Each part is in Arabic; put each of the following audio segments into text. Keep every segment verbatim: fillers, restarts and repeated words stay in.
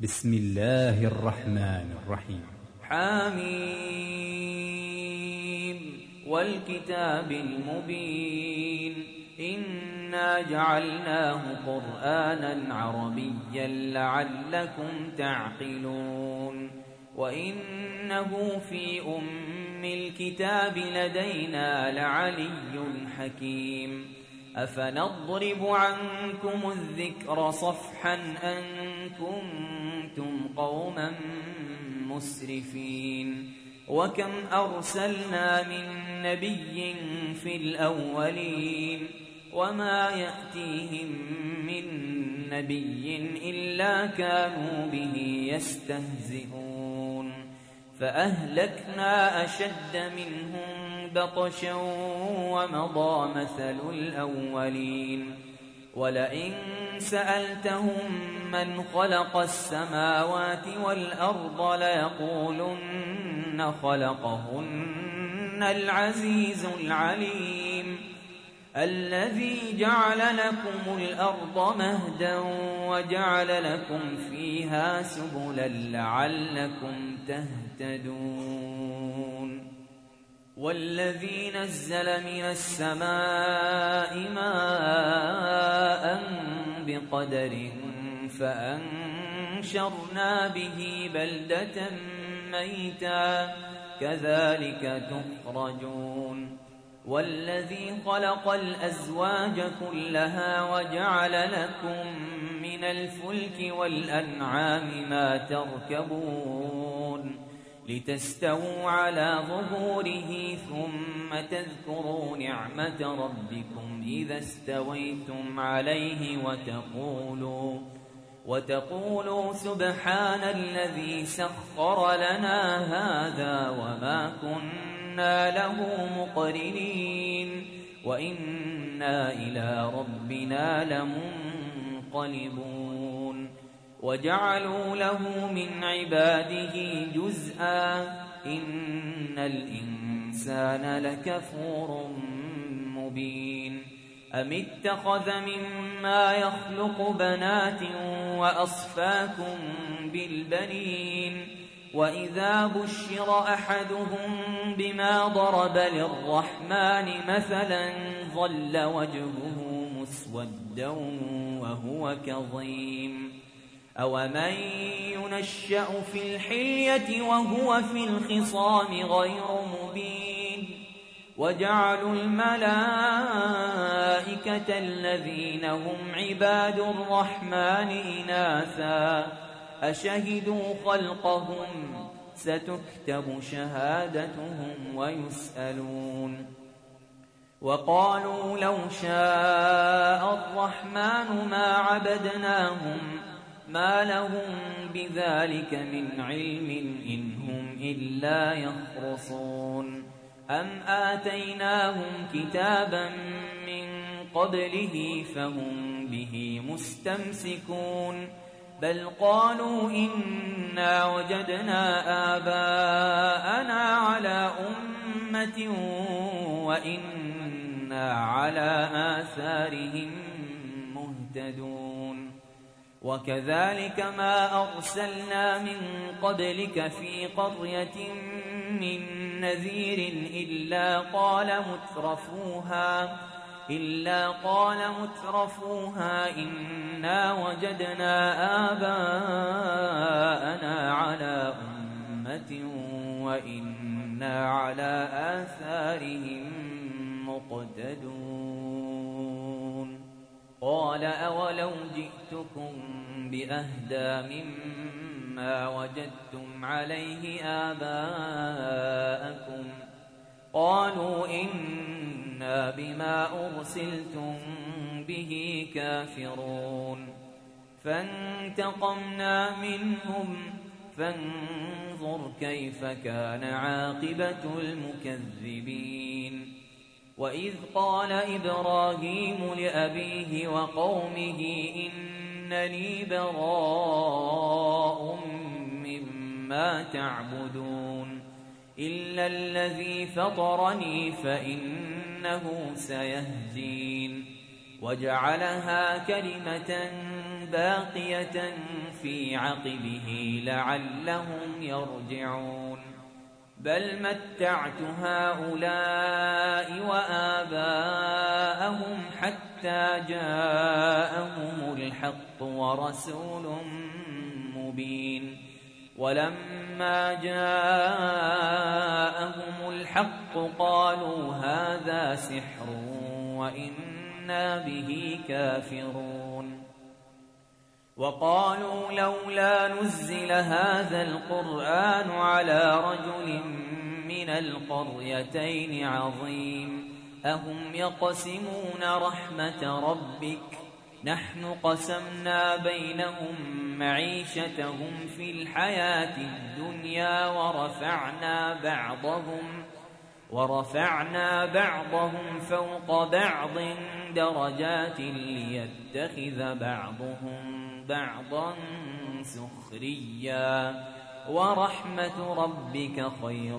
بسم الله الرحمن الرحيم. حميم والكتاب المبين إنا جعلناه قرآنا عربيا لعلكم تعقلون وإنه في أم الكتاب لدينا لعلي حكيم أفنضرب عنكم الذكر صفحا أن كنتم قوما مسرفين وكم أرسلنا من نبي في الأولين وما يأتيهم من نبي إلا كانوا به يستهزئون فأهلكنا أشد منهم بطشا ومضى مثل الأولين ولئن سألتهم من خلق السماوات والأرض ليقولن خلقهن العزيز العليم الذي جعل لكم الأرض مهدا وجعل لكم فيها سبلا لعلكم تهتدون والذي نزل من السماء ماء بقدر فأنشرنا به بلدة ميتا كذلك تخرجون والذي خلق الأزواج كلها وجعل لكم من الفلك والأنعام ما تركبون لتستووا على ظهوره ثم تذكروا نعمة ربكم إذا استويتم عليه وتقولوا وتقولوا سبحان الذي سخر لنا هذا وما كنا له مقرنين وإنا إلى ربنا لمنقلبون وجعلوا له من عباده جزءا إن الإنسان لكفور مبين أم اتخذ مما يخلق بنات وأصفاكم بالبنين وإذا بشر أحدهم بما ضرب للرحمن مثلا ظل وجهه مسودا وهو كظيم أومن ينشأ في الحلية وهو في الخصام غير مبين وجعلوا الملائكة الذين هم عباد الرحمن إناثا أشهدوا خلقهم ستكتب شهادتهم ويسألون وقالوا لو شاء الرحمن ما عبدناهم ما لهم بذلك من علم إن هم إلا يخرصون أم آتيناهم كتابا من قبله فهم به مستمسكون بل قالوا إنا وجدنا آباءنا على أمة وإنا على آثارهم مهتدون وكذلك ما أرسلنا من قبلك في قرية من نذير إلا قال مترفوها إلا قال مترفوها إنا وجدنا آباءنا على أمة وإنا على آثارهم مقتدون قال أولو جئتكم بأهدى مما وجدتم عليه آباءكم قالوا إنا بما أرسلتم به كافرون فانتقمنا منهم فانظر كيف كان عاقبة المكذبين وإذ قال إبراهيم لأبيه وقومه إنني براء مما تعبدون إلا الذي فطرني فإنه سيهدين وجعلها كلمة باقية في عقبه لعلهم يرجعون بل متعت هؤلاء وآباءهم حتى جاءهم الحق ورسول مبين ولما جاءهم الحق قالوا هذا سحر وإنا به كافرون وقالوا لولا نزل هذا القرآن على رجل من القريتين عظيم أهم يقسمون رحمة ربك نحن قسمنا بينهم معيشتهم في الحياة الدنيا ورفعنا بعضهم ورفعنا بعضهم فوق بعض درجات ليتخذ بعضهم بعضا سخريا ورحمة ربك خير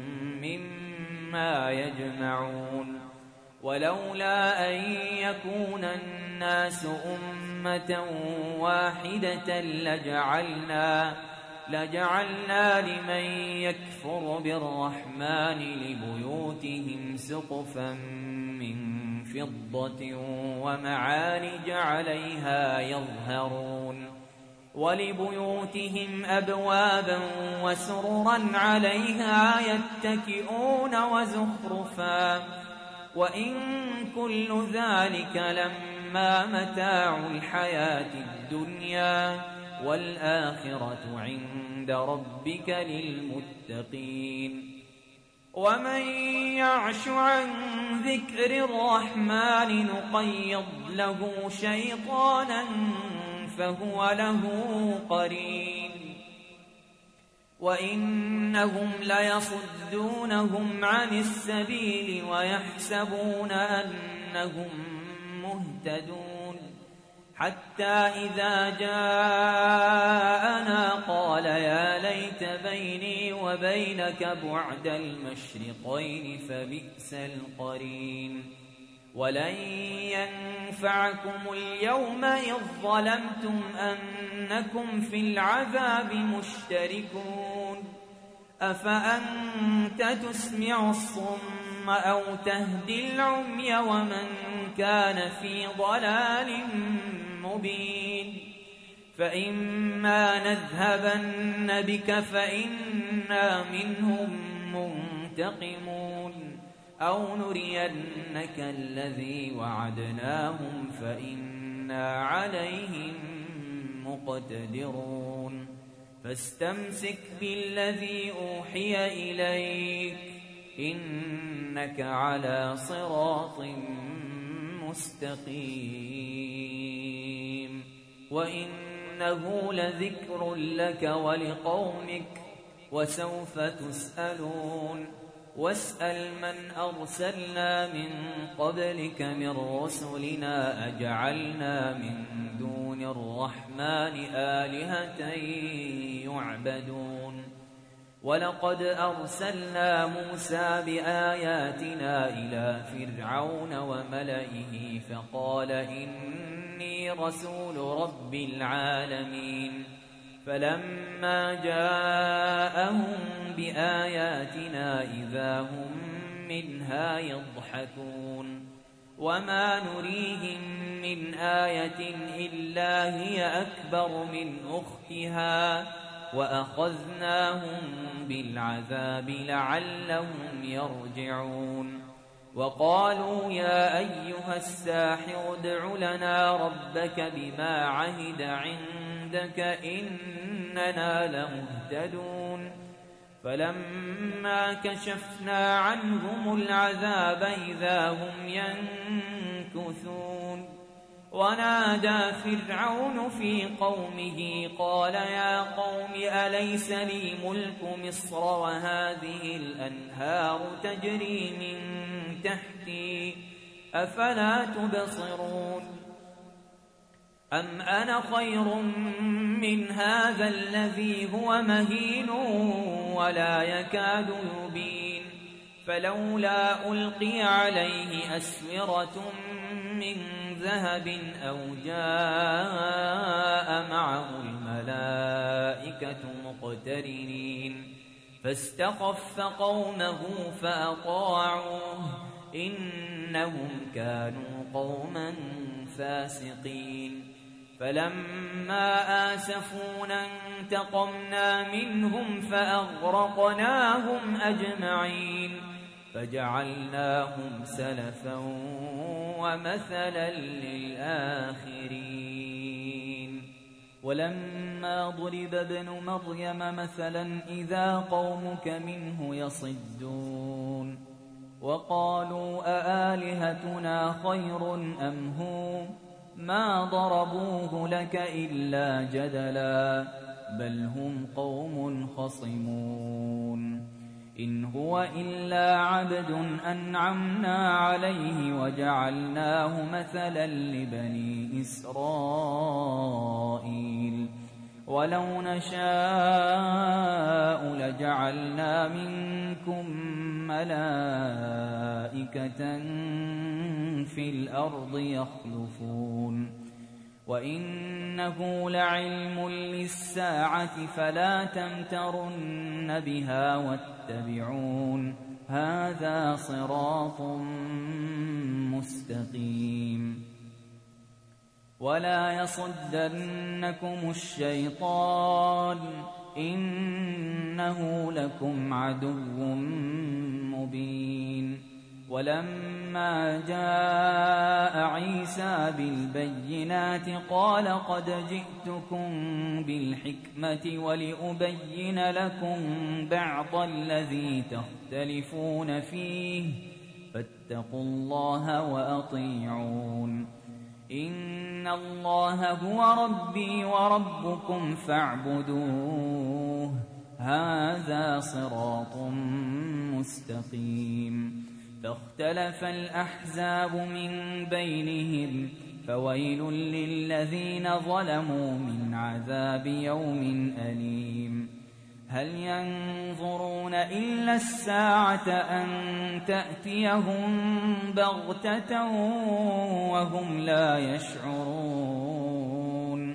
مما يجمعون ولولا أن يكون الناس أمة واحدة لجعلنا لجعلنا لمن يكفر بالرحمن لبيوتهم سقفا من فضة ومعارج عليها يظهرون ولبيوتهم أبوابا وسررا عليها يتكئون وزخرفا وإن كل ذلك لما متاع الحياة الدنيا والآخرة عند ربك للمتقين ومن يعش عن ذكر الرحمن نقيض له شيطانا فهو له قرين وإنهم ليصدونهم عن السبيل ويحسبون أنهم مهتدون حتى إذا جاءنا قال يا ليت بيني وبينك بعد المشرقين فبئس القرين ولن ينفعكم اليوم إذ ظلمتم أنكم في العذاب مشتركون أفأنت تسمع الصم أو تهدي العمي ومن كان في ضلال مبين فإما نذهبن بك فإنا منهم منتقمون أو نرينك الذي وعدناهم فإنا عليهم مقتدرون فاستمسك بالذي أوحي إليك إنك على صراط مستقيم وإنه لذكر لك ولقومك وسوف تسألون واسأل من أرسلنا من قبلك من رسلنا أجعلنا من دون الرحمن آلهة يعبدون ولقد أرسلنا موسى بآياتنا إلى فرعون وملئه فقال إني رسول رب العالمين فلما جاءهم بآياتنا إذا هم منها يضحكون وما نريهم من آية إلا هي أكبر من أختها وأخذناهم بالعذاب لعلهم يرجعون وقالوا يا أيها الساحر ادع لنا ربك بما عهد عندك إننا لمهتدون فلما كشفنا عنهم العذاب إذا هم ينكثون ونادى فرعون في قومه قال يا قوم أليس لي ملك مصر وهذه الأنهار تجري من تحتي أفلا تبصرون أم أنا خير من هذا الذي هو مهين ولا يكاد يبين فلولا ألقي عليه أسورة من ذهب أو جاء معه الملائكة مقترنين فاستخف قومه فأطاعوه إنهم كانوا قوما فاسقين فلما آسفونا انتقمنا منهم فأغرقناهم أجمعين فجعلناهم سلفا ومثلا للآخرين ولما ضرب ابن مريم مثلا إذا قومك منه يصدون وقالوا أآلهتنا خير أم هو ما ضربوه لك إلا جدلا بل هم قوم خصمون إن هو إلا عبد أنعمنا عليه وجعلناه مثلا لبني إسرائيل ولو نشاء لجعلنا منكم ملائكة في الأرض يخلفون وإنه لعلم للساعة فلا تمترن بها واتبعون هذا صراط مستقيم ولا يصدنكم الشيطان إنه لكم عدو مبين ولما جاء عيسى بالبينات قال قد جئتكم بالحكمة ولأبين لكم بعض الذي تختلفون فيه فاتقوا الله وأطيعون إن الله هو ربي وربكم فاعبدوه هذا صراط مستقيم فاختلف الأحزاب من بينهم فويل للذين ظلموا من عذاب يوم أليم هل ينظرون إلا الساعة أن تأتيهم بغتة وهم لا يشعرون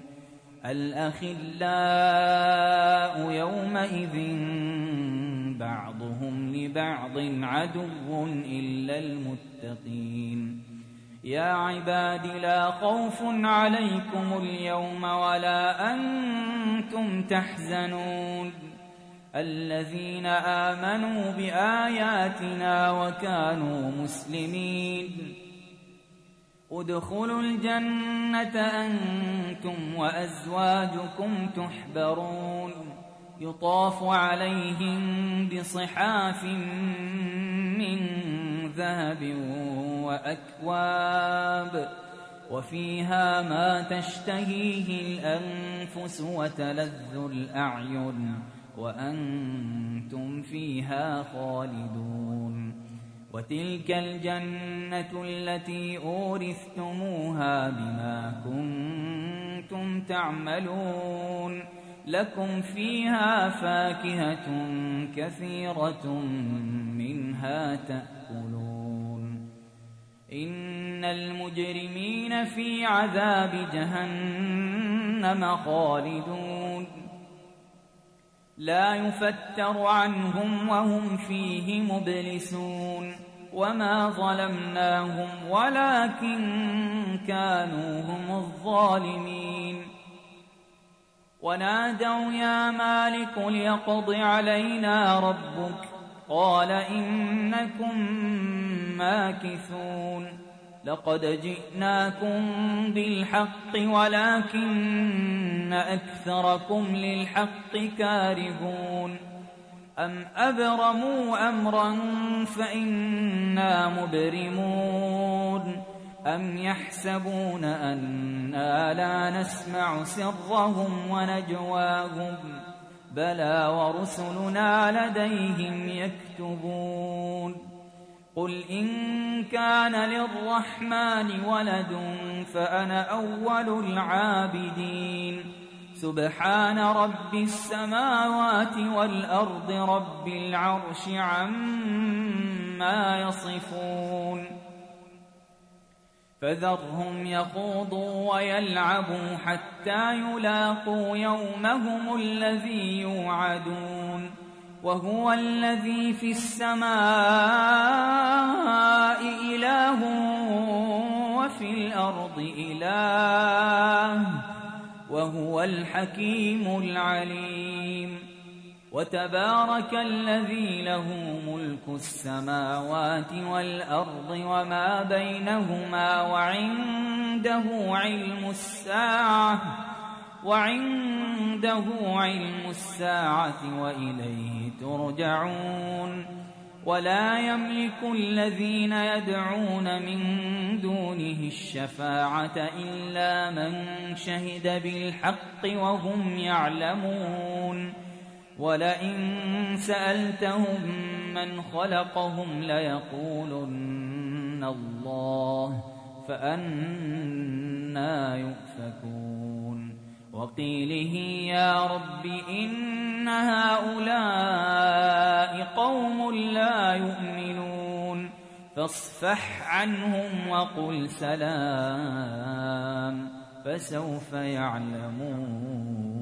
الأخلاء يومئذ بعضهم لبعض عدو إلا المتقين يا عباد لا خوف عليكم اليوم ولا أنتم تحزنون الذين آمنوا بآياتنا وكانوا مسلمين ادخلوا الجنة أنتم وأزواجكم تحبرون يطاف عليهم بصحاف من ذهب وأكواب وفيها ما تشتهيه الأنفس وتلذ الأعين وأنتم فيها خالدون وتلك الجنة التي أورثتموها بما كنتم تعملون لكم فيها فاكهة كثيرة منها تأكلون إن المجرمين في عذاب جهنم خالدون لا يفتر عنهم وهم فيه مبلسون وما ظلمناهم ولكن كانوا هم الظالمين ونادوا يا مالك ليقض علينا ربك قال إنكم ماكثون لقد جئناكم بالحق ولكن أكثركم للحق كارهون أم أبرموا أمرا فإنا مبرمون أم يحسبون أنا لا نسمع سرهم ونجواهم بلى ورسلنا لديهم يكتبون قل إن كان للرحمن ولد فأنا أول العابدين سبحان رب السماوات والأرض رب العرش عما يصفون فذرهم يخوضوا ويلعبوا حتى يلاقوا يومهم الذي يوعدون وهو الذي في السماء إله وفي الأرض إله وهو الحكيم العليم وتبارك الذي له ملك السماوات والأرض وما بينهما وعنده علم الساعة وعنده علم الساعة وإليه ترجعون ولا يملك الذين يدعون من دونه الشفاعة إلا من شهد بالحق وهم يعلمون ولئن سألتهم من خلقهم ليقولن الله فأنى يؤفكون وقيله يا رب إن هؤلاء قوم لا يؤمنون فاصفح عنهم وقل سلام فسوف يعلمون.